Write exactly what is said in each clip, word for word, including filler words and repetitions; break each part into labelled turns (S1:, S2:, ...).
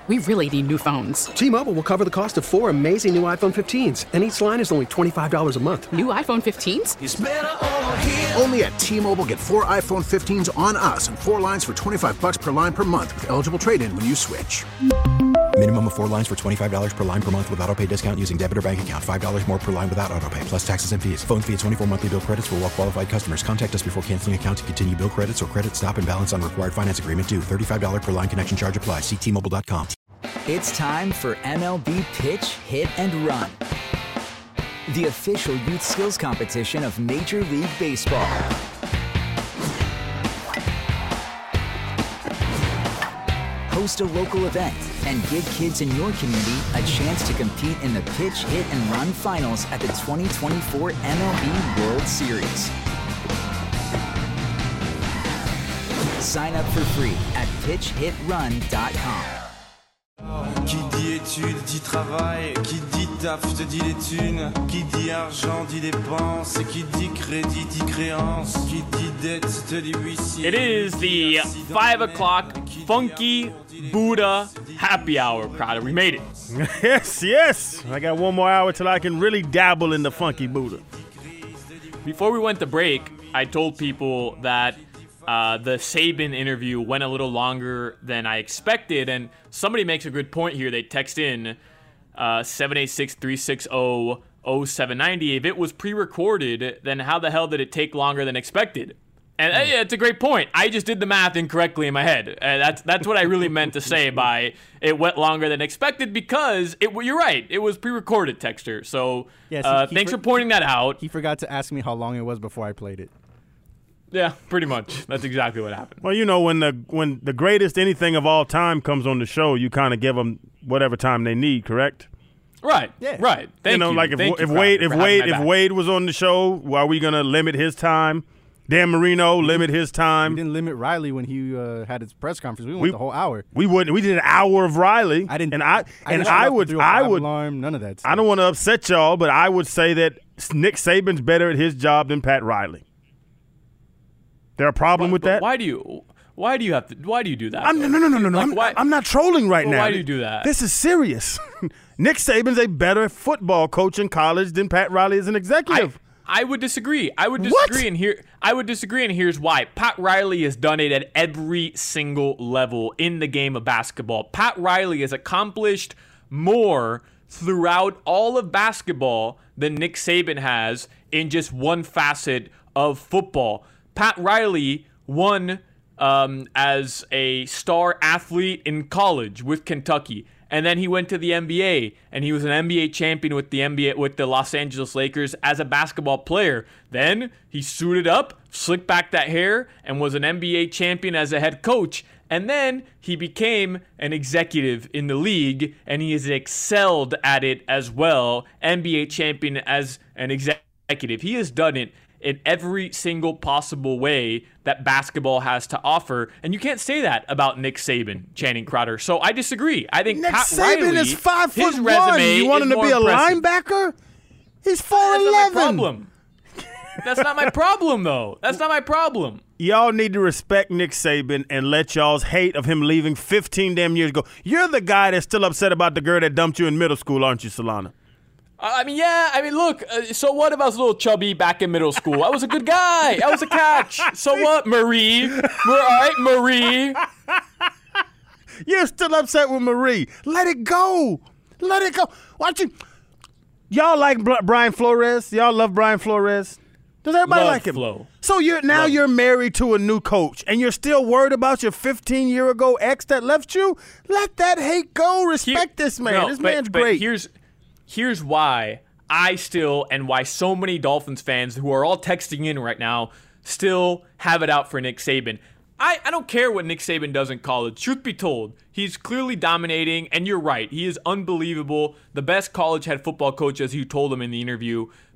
S1: we really need new phones.
S2: T-Mobile will cover the cost of four amazing new iPhone fifteens, and each line is only twenty-five dollars a month.
S1: New iPhone fifteens?
S3: It's better over here.
S4: Only at T-Mobile, get four iPhone fifteens on us and four lines for twenty-five dollars per line per month with eligible trade-in when you switch.
S5: Minimum of four lines for twenty-five dollars per line per month with autopay discount using debit or bank account. five dollars more per line without autopay, plus taxes and fees. Phone fee at twenty-four monthly bill credits for well-qualified customers. Contact us before canceling account to continue bill credits or credit stop and balance on required finance agreement due. thirty-five dollars per line connection charge applies. See T Mobile dot com.
S6: It's time for M L B Pitch, Hit, and Run, the official youth skills competition of Major League Baseball. Host a local event and give kids in your community a chance to compete in the Pitch, Hit, and Run finals at the twenty twenty-four M L B World Series. Sign up for free at pitch hit run dot com.
S7: Qui dit études dit travail, qui dit taf te dit les thunes, qui dit argent dit dépenses, qui dit crédit dit créance, qui dit dette te dit huissier.
S8: It is the five o'clock Funky Buddha Happy Hour, Crowder. We made it.
S9: Yes, yes. I got one more hour till I can really dabble in the Funky Buddha.
S8: Before we went to break, I told people that Uh, the Saban interview went a little longer than I expected, and somebody makes a good point here. They text in uh, seven eight six, three six zero, zero seven nine zero. If it was pre-recorded, then how the hell did it take longer than expected? And uh, yeah, it's a great point. I just did the math incorrectly in my head. Uh, that's that's what I really meant to say by it went longer than expected, because it. You're right. It was pre-recorded, Texter. So
S10: yes,
S8: uh,
S10: he, he
S8: thanks
S10: for,
S8: for pointing that out.
S10: He forgot to ask me how long it was before I played it.
S8: Yeah, pretty much. That's exactly what happened.
S9: Well, you know, when the when the greatest anything of all time comes on the show, you kind of give them whatever time they need, correct?
S8: Right.
S10: Yeah.
S8: Right. Thank
S9: you know,
S8: you.
S9: like if
S8: Thank
S9: if
S8: you,
S9: Wade if
S8: Crowder,
S9: Wade if
S8: back.
S9: Wade was on the show, are we gonna limit his time? Dan Marino limit his time.
S10: We didn't limit Riley when he uh, had his press conference. We went
S9: we,
S10: the whole hour.
S9: We wouldn't. We did an hour of Riley.
S10: I didn't.
S9: And I
S10: I
S9: and
S10: didn't
S9: I would I would
S10: alarm, none of that stuff.
S9: I don't want to upset y'all, but I would say that Nick Saban's better at his job than Pat Riley. There a problem
S8: but,
S9: with
S8: but
S9: that?
S8: Why do you? Why do you have to? Why do you do that?
S9: I'm, no, no, no, no, no.
S8: Like,
S9: I'm,
S8: why,
S9: I'm not trolling right
S8: well,
S9: now.
S8: Why do you do that?
S9: This is serious. Nick Saban's a better football coach in college than Pat Riley is an executive.
S8: I, I would disagree. I would disagree,
S9: What?
S8: and here I would disagree, and here's why. Pat Riley has done it at every single level in the game of basketball. Pat Riley has accomplished more throughout all of basketball than Nick Saban has in just one facet of football. Pat Riley won um, as a star athlete in college with Kentucky, and then he went to the N B A, and he was an N B A champion with the N B A with the Los Angeles Lakers as a basketball player. Then he suited up, slicked back that hair, and was an N B A champion as a head coach. And then he became an executive in the league, and he has excelled at it as well. N B A champion as an executive. He has done it in every single possible way that basketball has to offer. And you can't say that about Nick Saban, Channing Crowder. So I disagree. I think
S9: Nick
S8: Pat
S9: Saban
S8: Riley,
S9: is five
S8: his
S9: foot
S8: resume
S9: one. You want
S8: is
S9: him to
S8: more
S9: be a
S8: impressive.
S9: linebacker? He's four
S8: That's not my
S9: eleven.
S8: problem. That's not my problem, though. That's not my problem.
S9: Y'all need to respect Nick Saban and let y'all's hate of him leaving fifteen damn years ago. You're the guy that's still upset about the girl that dumped you in middle school, aren't you, Solana?
S8: I mean, yeah. I mean, look. Uh, so what if I was a little chubby back in middle school? I was a good guy. I was a catch. So what, Marie? We're all right, Marie.
S9: You're still upset with Marie. Let it go. Let it go. Why don't you? Y'all like Bri- Brian Flores? Y'all love Brian Flores? Does everybody
S8: Love
S9: like him?
S8: Flo.
S9: So you're now
S8: Love.
S9: you're married to a new coach, and you're still worried about your fifteen year ago ex that left you? Let that hate go. Respect
S8: Here-
S9: this man.
S8: no,
S9: this
S8: but-
S9: man's
S8: but
S9: great.
S8: Here's here's why I still, and why so many Dolphins fans who are all texting in right now still have it out for Nick Saban. I, I don't care what Nick Saban does in college. Truth be told, he's clearly dominating, and you're right. He is unbelievable. The best college head football coach, as you told him in the interview.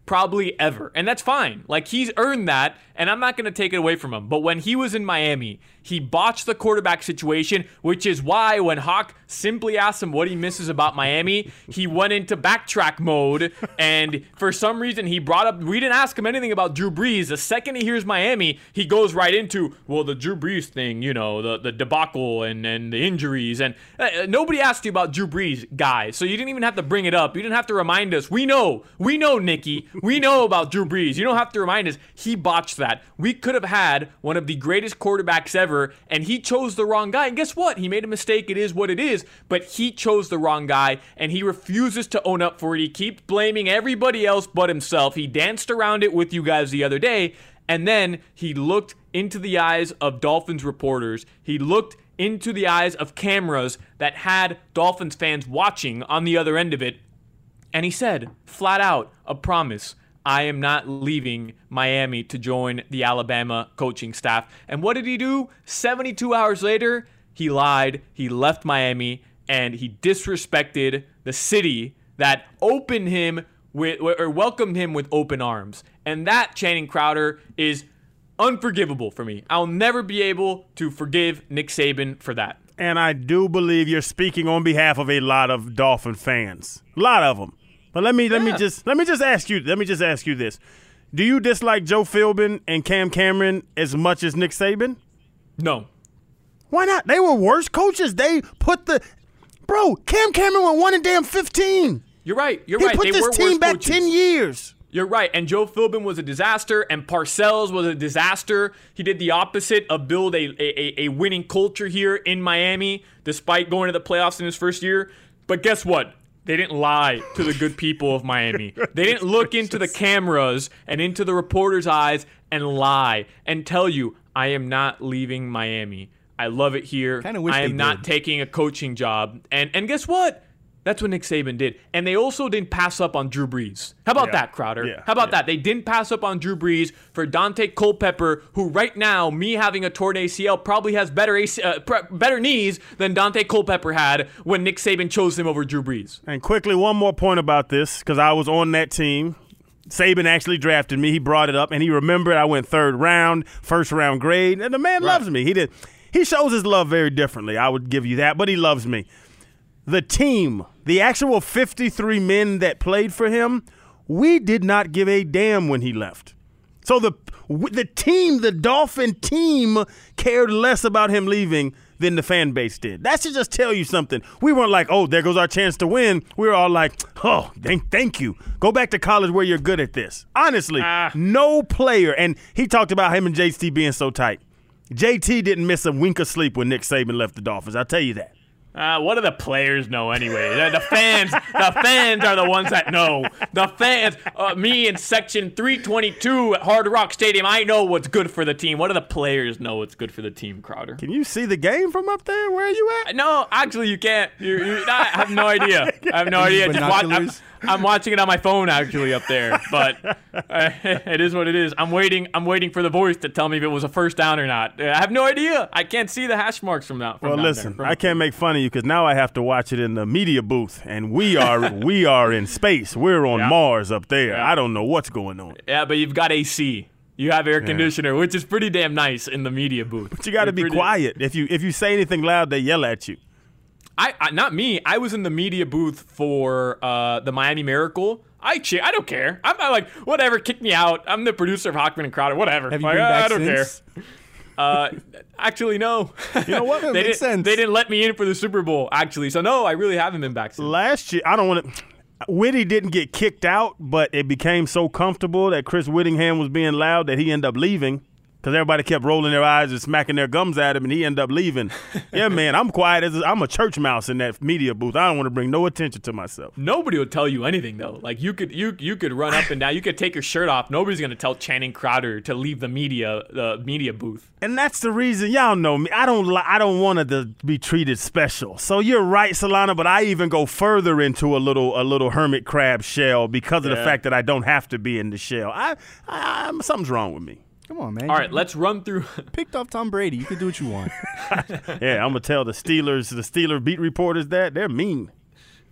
S8: probably ever. And that's fine. Like, he's earned that, and I'm not going to take it away from him. But when he was in Miami, he botched the quarterback situation, which is why when Hawk simply asked him what he misses about Miami, he went into backtrack mode. And for some reason, he brought up, we didn't ask him anything about Drew Brees. The second he hears Miami, he goes right into, well, the Drew Brees thing, you know, the, the debacle and, and the injuries. And uh, nobody asked you about Drew Brees, guys. So you didn't even have to bring it up. You didn't have to remind us. We know. We know, Nikki. We know about Drew Brees. You don't have to remind us. He botched that. We could have had one of the greatest quarterbacks ever, and he chose the wrong guy. And guess what? He made a mistake. It is what it is. But he chose the wrong guy, and he refuses to own up for it. He keeps blaming everybody else but himself. He danced around it with you guys the other day, and then he looked into the eyes of Dolphins reporters. He looked into the eyes of cameras that had Dolphins fans watching on the other end of it, and he said, flat out, a promise, I am not leaving Miami to join the Alabama coaching staff. And what did he do? seventy-two hours later, he lied, he left Miami, and he disrespected the city that opened him with, or welcomed him with open arms. And that, Channing Crowder, is unforgivable for me. I'll never be able to forgive Nick Saban for that.
S9: And I do believe you're speaking on behalf of a lot of Dolphin fans. A lot of them. But let me let
S8: yeah.
S9: me just let me just ask you let me just ask you this. Do you dislike Joe Philbin and Cam Cameron as much as Nick Saban?
S8: No.
S9: Why not? They were worse coaches. They put the Bro, Cam Cameron went one and damn fifteen.
S8: You're right. You're
S9: he
S8: right.
S9: He put
S8: they
S9: this
S8: were
S9: team
S8: worse
S9: back
S8: coaches.
S9: ten years.
S8: You're right. And Joe Philbin was a disaster, and Parcells was a disaster. He did the opposite of build a, a, a winning culture here in Miami, despite going to the playoffs in his first year. But guess what? They didn't lie to the good people of Miami. They didn't look into the cameras and into the reporters' eyes and lie and tell you, I am not leaving Miami. I love it here.
S10: Kinda wish
S8: I am
S10: they
S8: not
S10: did.
S8: taking a coaching job. And and guess what? That's what Nick Saban did. And they also didn't pass up on Drew Brees. How about
S9: Yeah.
S8: that, Crowder?
S9: Yeah.
S8: How about
S9: Yeah.
S8: that? They didn't pass up on Drew Brees for Dante Culpepper, who right now, me having a torn A C L, probably has better A C, uh, pr- better knees than Dante Culpepper had when Nick Saban chose him over Drew Brees.
S9: And quickly, one more point about this, because I was on that team. Saban actually drafted me. He brought it up, and he remembered I went third round, first round grade, and the man
S8: Right.
S9: loves me. He did. He shows his love very differently. I would give you that, but he loves me. The team, the actual fifty-three men that played for him, we did not give a damn when he left. So the the team, the Dolphin team, cared less about him leaving than the fan base did. That should just tell you something. We weren't like, oh, there goes our chance to win. We were all like, oh, thank, thank you. Go back to college where you're good at this. Honestly,
S8: Ah.
S9: no player, and he talked about him and J T being so tight. J T didn't miss a wink of sleep when Nick Saban left the Dolphins. I'll tell you that.
S8: Uh, what do the players know anyway? The, the fans, the fans are the ones that know. The fans, uh, me in section three twenty-two at Hard Rock Stadium, I know what's good for the team. What do the players know what's good for the team, Crowder?
S9: Can you see the game from up there? Where are you at?
S8: No, actually, you can't. You, you, I have no idea. I have no idea. Just watch, I'm,
S10: Binoculars?
S8: I'm watching it on my phone, actually, up there. But uh, it is what it is. I'm waiting. I'm waiting for the voice to tell me if it was a first down or not. I have no idea. I can't see the hash marks from that. From
S9: Well,
S8: down
S9: listen,
S8: there.
S9: I can't make fun of you because now I have to watch it in the media booth, and we are we are in space. We're on
S8: Yeah.
S9: Mars up there.
S8: Yeah.
S9: I don't know what's going on.
S8: Yeah, but you've got A C. You have air conditioner, which is pretty damn nice in the media booth.
S9: But you got to
S8: You're
S9: be
S8: pretty-
S9: quiet. If you if you say anything loud, they yell at you.
S8: I, I not me. I was in the media booth for uh, the Miami Miracle. I cheer. I don't care. I'm not like whatever. Kick me out. I'm the producer of Hockman and Crowder. Whatever.
S10: Have you
S8: Like,
S10: been
S8: I,
S10: back
S8: I don't
S10: since?
S8: care. Uh, actually, no.
S9: You know what?
S10: That
S8: they
S10: makes
S8: didn't.
S10: sense.
S8: They didn't let me in for the Super Bowl. Actually, so no, I really haven't been back since.
S9: Last year, I don't want to. Whitty didn't get kicked out, but it became so comfortable that Chris Whittingham was being loud that he ended up leaving because everybody kept rolling their eyes and smacking their gums at him, and he ended up leaving. Yeah, man, I'm quiet as a, I'm a church mouse in that media booth. I don't want to bring no attention to myself.
S8: Nobody will tell you anything though. Like you could you you could run up and down. You could take your shirt off. Nobody's gonna tell Channing Crowder to leave the media the media booth.
S9: And that's the reason, y'all know me. I don't li- I don't want it to be treated special. So you're right, Solana, but I even go further into a little a little hermit crab shell because of the
S8: Yeah. fact
S9: fact that I don't have to be in the shell. I, I I'm, something's wrong with me.
S10: Come on, man.
S8: All
S10: You
S8: right, let's run through.
S10: picked off Tom Brady. You can do what you want.
S9: Yeah, I'm gonna tell the Steelers, the Steeler beat reporters that they're mean.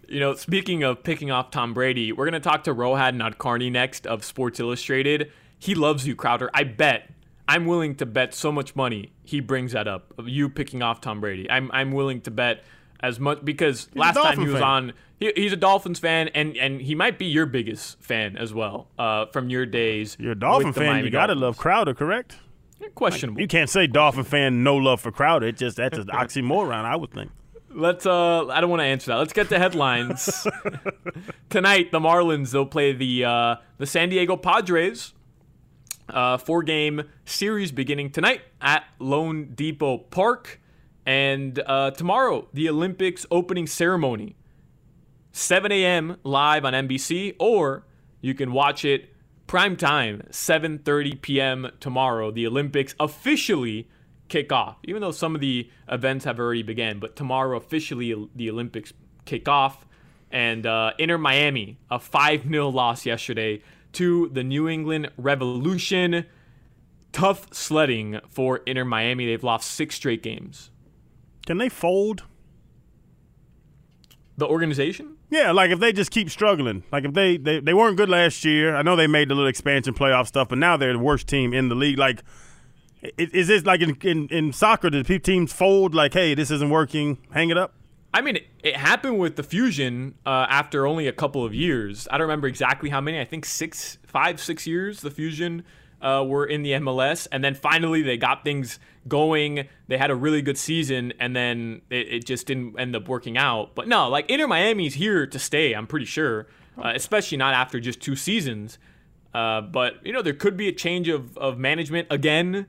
S8: You know, speaking of picking off Tom Brady, we're going to talk to Rohan Nadkarni next of Sports Illustrated. He loves you, Crowder. I bet, I'm willing to bet so much money he brings that up, of you picking off Tom Brady. I'm I'm willing to bet as much, because
S9: he's
S8: last time he was
S9: fan.
S8: on, he, he's a Dolphins fan, and, and he might be your biggest fan as well uh, from your days.
S9: You're a Dolphin
S8: with the
S9: fan,
S8: Miami
S9: you got to
S8: Dolphins.
S9: love Crowder, correct?
S8: Questionable.
S9: You can't say Dolphin fan, no love for Crowder. It just That's an oxymoron, I would think.
S8: Let's. Uh, I don't want to answer that. Let's get to headlines. Tonight, the Marlins, they'll play the uh, the San Diego Padres. Uh, four-game series beginning tonight at Lone Depot Park. And uh, tomorrow, the Olympics opening ceremony. seven a.m. live on N B C, or you can watch it prime time, seven thirty p.m. tomorrow. The Olympics officially kick off, even though some of the events have already begun. But tomorrow, officially, the Olympics kick off. And uh, Inter Miami, a five nil loss yesterday to the New England Revolution. Tough sledding for Inter Miami. They've lost six straight games.
S9: Can they fold?
S8: The organization?
S9: Yeah, like if they just keep struggling. Like if they, they, they weren't good last year. I know they made the little expansion playoff stuff, but now they're the worst team in the league. Like, is this like in, in, in soccer, do teams fold like, hey, this isn't working, hang it up?
S8: I mean, it, it happened with the Fusion uh, after only a couple of years. I don't remember exactly how many. I think six, five, six years the Fusion uh, were in the M L S. And then finally they got things going. They had a really good season, and then it, it just didn't end up working out. But no, like Inter Miami's here to stay, I'm pretty sure, uh, especially not after just two seasons. Uh, but, you know, there could be a change of, of management again.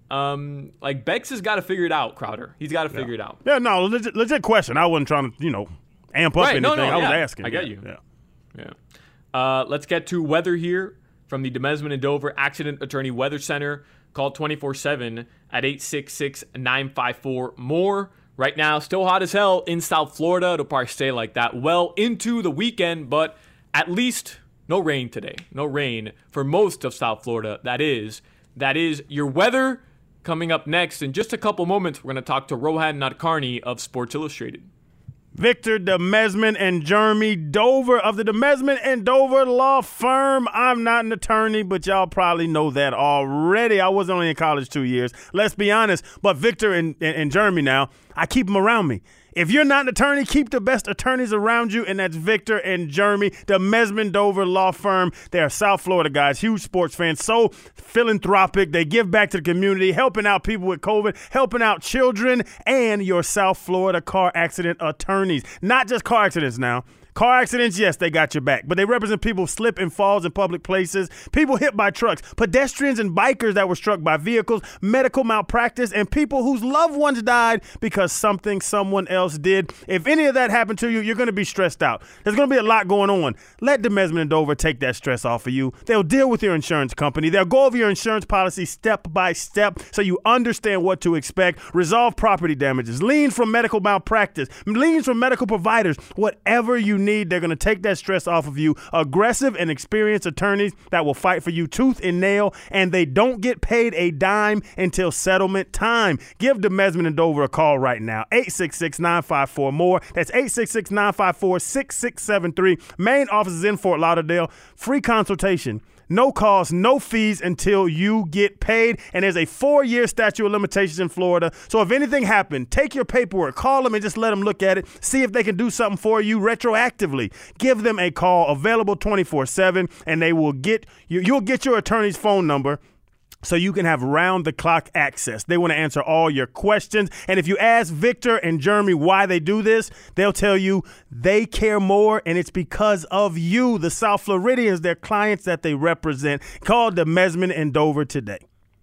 S8: Um, like Bex has got to figure it out, Crowder. He's got to figure
S9: yeah.
S8: it out.
S9: Yeah, no, legit, legit question. I wasn't trying to, you know, amp up
S8: right,
S9: anything.
S8: no, no,
S9: I was
S8: yeah.
S9: asking.
S8: I get
S9: yeah,
S8: you.
S9: Yeah.
S8: Yeah. Uh, let's get to weather here from the Demesman and Dover Accident Attorney Weather Center. Call twenty-four seven at eight six six, nine five four, M O R E. Right now, still hot as hell in South Florida. It'll probably stay like that well into the weekend, but at least no rain today. No rain for most of South Florida. That is, that is your weather. Coming up next, in just a couple moments, we're going to talk to Rohan Nadkarni of Sports Illustrated.
S9: Victor Demesman and Jeremy Dover of the Demesman and Dover Law Firm. I'm not an attorney, but y'all probably know that already. I was only in college two years. Let's be honest. But Victor and, and, and Jeremy now, I keep them around me. If you're not an attorney, keep the best attorneys around you, and that's Victor and Jeremy, the Demesman Dover Law Firm. They're South Florida guys, huge sports fans, so philanthropic. They give back to the community, helping out people with COVID, helping out children, and your South Florida car accident attorneys. Not just car accidents now. Car accidents, yes, they got your back, but they represent people who slip and falls in public places, people hit by trucks, pedestrians and bikers that were struck by vehicles, medical malpractice, and people whose loved ones died because something someone else did. If any of that happened to you, you're going to be stressed out. There's going to be a lot going on. Let Demesman and Dover take that stress off of you. They'll deal with your insurance company. They'll go over your insurance policy step by step so you understand what to expect, resolve property damages, liens from medical malpractice, liens from medical providers, whatever you need. Need, they're going to take that stress off of you. Aggressive and experienced attorneys that will fight for you tooth and nail, and they don't get paid a dime until settlement time. Give Demesman and Dover a call right now. eight six six, nine five four, M O R E. That's eight six six, nine five four, six six seven three. Main office is in Fort Lauderdale. Free consultation. No cost, no fees until you get paid. And there's a four-year statute of limitations in Florida. So if anything happened, take your paperwork, call them and just let them look at it. See if they can do something for you retroactively. Give them a call, available twenty-four seven, and they will get you. You'll get your attorney's phone number so you can have round-the-clock access. They want to answer all your questions. And if you ask Victor and Jeremy why they do this, they'll tell you they care more, and it's because of you, the South Floridians, their clients that they represent. Call Demesman and Dover today.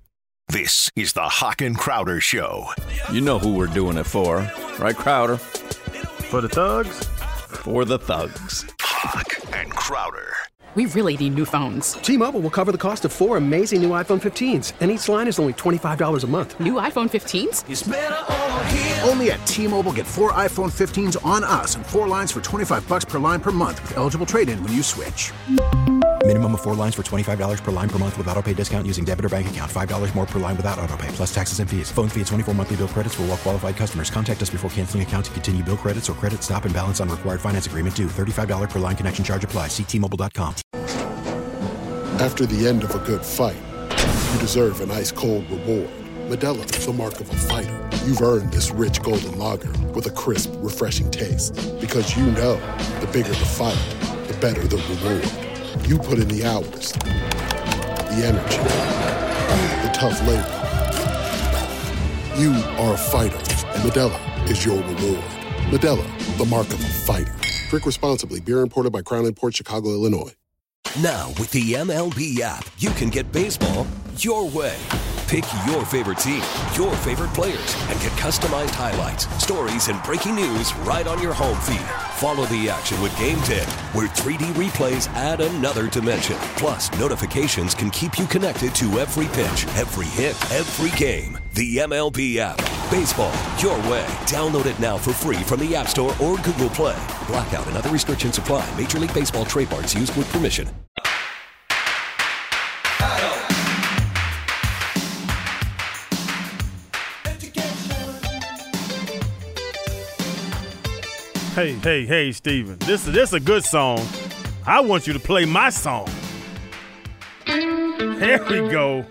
S3: This is the Hawk and Crowder Show.
S10: You know who we're doing it for, right, Crowder?
S9: For the thugs?
S10: For the thugs.
S3: Hawk and Crowder.
S1: We really need new phones.
S2: T-Mobile will cover the cost of four amazing new iPhone fifteens, and each line is only twenty-five dollars a month.
S1: New iPhone fifteens?
S7: It's better over here.
S4: Only at T-Mobile, get four iPhone fifteens on us and four lines for twenty-five bucks per line per month with eligible trade-in when you switch.
S5: Minimum of four lines for twenty-five dollars per line per month with autopay discount using debit or bank account. five dollars more per line without autopay, plus taxes and fees. Phone fee at twenty-four monthly bill credits for well qualified customers. Contact us before canceling account to continue bill credits or credit stop and balance on required finance agreement due. thirty-five dollars per line connection charge applies. See T Mobile dot com.
S11: After the end of a good fight, you deserve an ice-cold reward. Modelo is the mark of a fighter. You've earned this rich golden lager with a crisp, refreshing taste. Because you know, the bigger the fight, the better the reward. You put in the hours, the energy, the tough labor. You are a fighter, and Modelo is your reward. Modelo, the mark of a fighter. Drink responsibly. Beer imported by Crown Imports, Chicago, Illinois.
S12: Now, with the M L B app, you can get baseball your way. Pick your favorite team, your favorite players, and get customized highlights, stories, and breaking news right on your home feed. Follow the action with Game ten, where three D replays add another dimension. Plus, notifications can keep you connected to every pitch, every hit, every game. The M L B app. Baseball your way. Download it now for free from the App Store or Google Play. Blackout and other restrictions apply. Major League Baseball trademarks used with permission.
S9: Hey, hey, hey, Steven. This, this is a good song. I want you to play my song. There we go.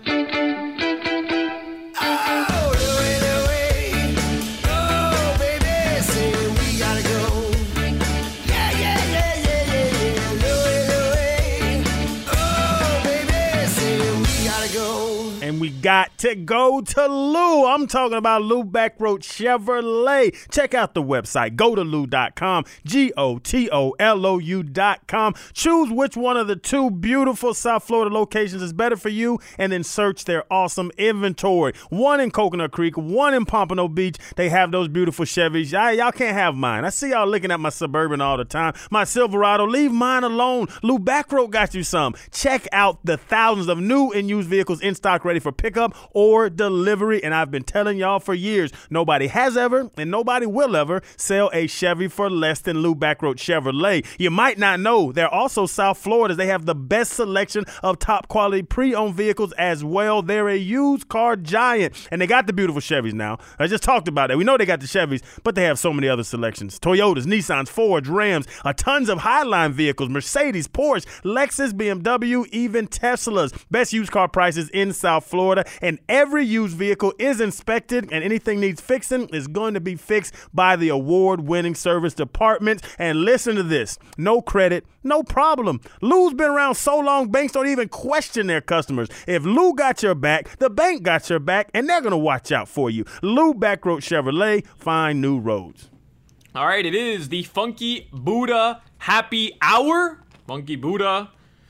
S9: And we got to go to Lou. I'm talking about Lou Backroad Chevrolet. Check out the website. Go to lou dot com. G O T O L O U dot com. Choose which one of the two beautiful South Florida locations is better for you, and then search their awesome inventory. One in Coconut Creek, one in Pompano Beach. They have those beautiful Chevys. Y'all, y'all can't have mine. I see y'all looking at my Suburban all the time. My Silverado, leave mine alone. Lou Backroad got you some. Check out the thousands of new and used vehicles in stock ready for pickup or delivery, and I've been telling y'all for years, nobody has ever and nobody will ever sell a Chevy for less than Lou Backroad Chevrolet. You might not know, they're also South Florida's. They have the best selection of top quality pre-owned vehicles as well. They're a used car giant, and they got the beautiful Chevys now. I just talked about it. We know they got the Chevys, but they have so many other selections. Toyotas, Nissans, Fords, Rams, a tons of Highline vehicles, Mercedes, Porsche, Lexus, B M W, even Teslas. Best used car prices in South Florida, and every used vehicle is inspected, and anything needs fixing is going to be fixed by the award-winning service department. And listen to this, no credit, no problem. Lou's been around so long, banks don't even question their customers. If Lou got your back, the bank got your back, and they're going to watch out for you. Lou Backroad Chevrolet, find new roads.
S8: All right, it is the Funky Buddha Happy Hour. Funky Buddha.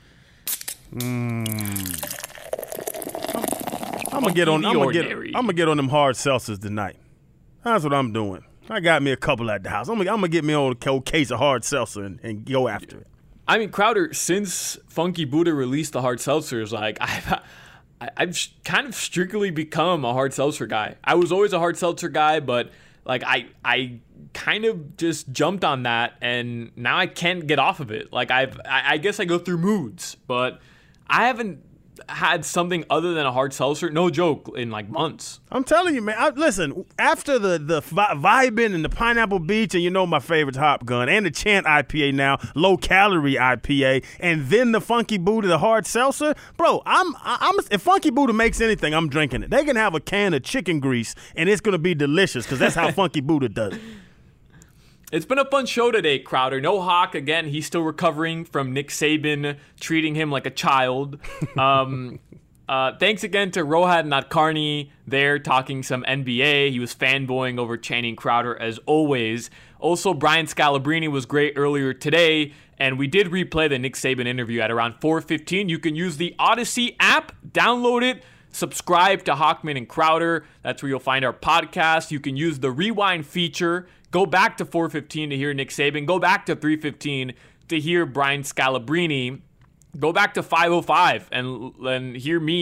S9: Mmm. I'm gonna get on. I'm gonna get. I'm gonna get on them hard seltzers tonight. That's what I'm doing. I got me a couple at the house. I'm gonna, I'm gonna get me on a case of hard seltzer and, and go after it.
S8: I mean, Crowder, since Funky Buddha released the hard seltzers, like I've, I've kind of strictly become a hard seltzer guy. I was always a hard seltzer guy, but like I, I kind of just jumped on that, and now I can't get off of it. Like I've, I, I guess I go through moods, but I haven't had something other than a hard seltzer, no joke, in like months.
S9: I'm telling you, man. I, listen, after the the vi- vibing and the Pineapple Beach, and you know my favorite Hop Gun, and the Chant I P A now, low calorie I P A, and then the Funky Buddha, the hard seltzer, bro. I'm I'm if Funky Buddha makes anything, I'm drinking it. They can have a can of chicken grease, and it's gonna be delicious because that's how Funky Buddha does it.
S8: It's been a fun show today, Crowder. No Hawk, again, he's still recovering from Nick Saban treating him like a child. Um, uh, thanks again to Rohad Nadkarni there talking some N B A. He was fanboying over Channing Crowder as always. Also, Brian Scalabrine was great earlier today, and we did replay the Nick Saban interview at around four fifteen. You can use the Odyssey app, download it, subscribe to Hawkman and Crowder. That's where you'll find our podcast. You can use the rewind feature. Go back to four fifteen to hear Nick Saban. Go back to three fifteen to hear Brian Scalabrine. Go back to five oh five and, and hear me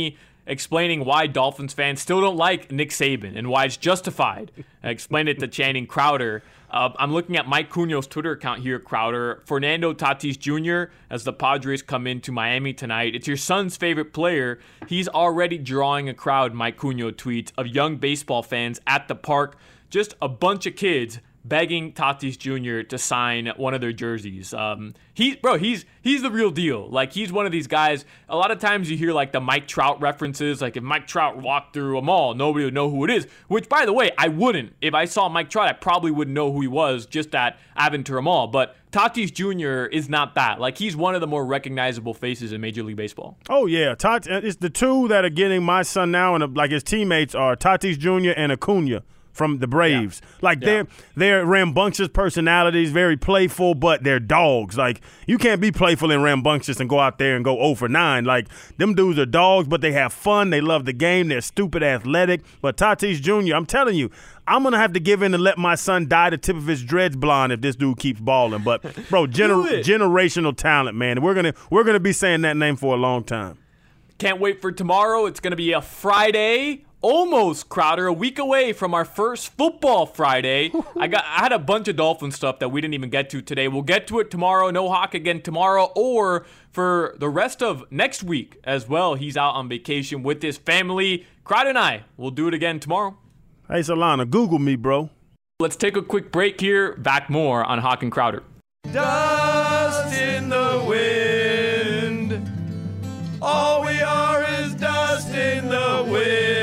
S8: explaining why Dolphins fans still don't like Nick Saban and why it's justified. I explained it to Channing Crowder. Uh, I'm looking at Mike Cunha's Twitter account here, Crowder. Fernando Tatis Junior, as the Padres come into Miami tonight. It's your son's favorite player. He's already drawing a crowd, Mike Cunha tweets, of young baseball fans at the park. Just a bunch of kids begging Tatis Junior to sign one of their jerseys. Um, he, bro, he's he's the real deal. Like, he's one of these guys. A lot of times you hear, like, the Mike Trout references. Like, if Mike Trout walked through a mall, nobody would know who it is. Which, by the way, I wouldn't. If I saw Mike Trout, I probably wouldn't know who he was just at Aventura Mall. But Tatis Junior is not that. Like, he's one of the more recognizable faces in Major League Baseball.
S9: Oh, yeah. Tat- it's the two that are getting my son now, and like his teammates are Tatis Junior and Acuna from the Braves. Yeah. Like, yeah. they're they're rambunctious personalities, very playful, but they're dogs. Like, you can't be playful and rambunctious and go out there and go oh for nine. Like, them dudes are dogs, but they have fun. They love the game. They're stupid athletic. But Tatis Junior, I'm telling you, I'm going to have to give in and let my son dye the tip of his dreads blonde if this dude keeps balling. But, bro, gener- generational talent, man. We're going to we're gonna be saying that name for a long time.
S8: Can't wait for tomorrow. It's going to be a Friday. Almost, Crowder, a week away from our first football Friday. I got I had a bunch of Dolphin stuff that we didn't even get to today. We'll get to it tomorrow. No Hawk again tomorrow, or for the rest of next week as well. He's out on vacation with his family. Crowder and I will do it again tomorrow.
S9: Hey, Solana, Google me, bro.
S8: Let's take a quick break here. Back more on Hawk and Crowder.
S7: Dust in the wind. All we are is dust in the wind.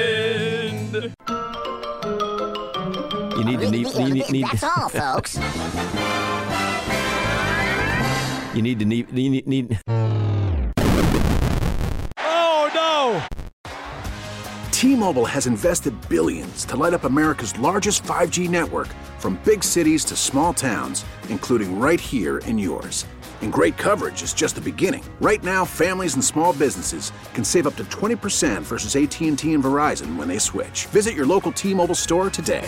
S10: You need to need, you need, need
S13: That's all, folks.
S10: You need to need, need, need.
S9: Oh, no!
S4: T-Mobile has invested billions to light up America's largest five G network, from big cities to small towns, including right here in yours. And great coverage is just the beginning. Right now, families and small businesses can save up to twenty percent versus A T and T and Verizon when they switch. Visit your local T-Mobile store today.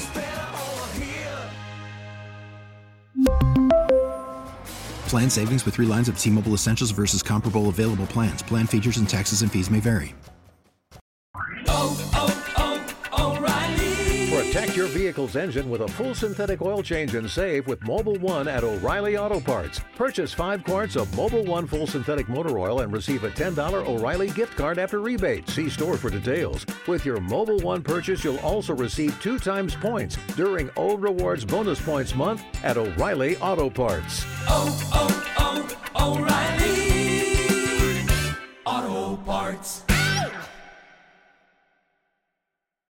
S5: Plan savings with three lines of T-Mobile Essentials versus comparable available plans. Plan features and taxes and fees may vary.
S14: Oh, oh, oh, O'Reilly. Protect your vehicle's engine with a full synthetic oil change and save with Mobil one at O'Reilly Auto Parts. Purchase five quarts of Mobil one full synthetic motor oil and receive a ten dollars O'Reilly gift card after rebate. See store for details. With your Mobil one purchase, you'll also receive two times points during O Rewards Bonus Points Month at O'Reilly Auto Parts.
S7: Oh, oh, oh, O'Reilly Auto Parts.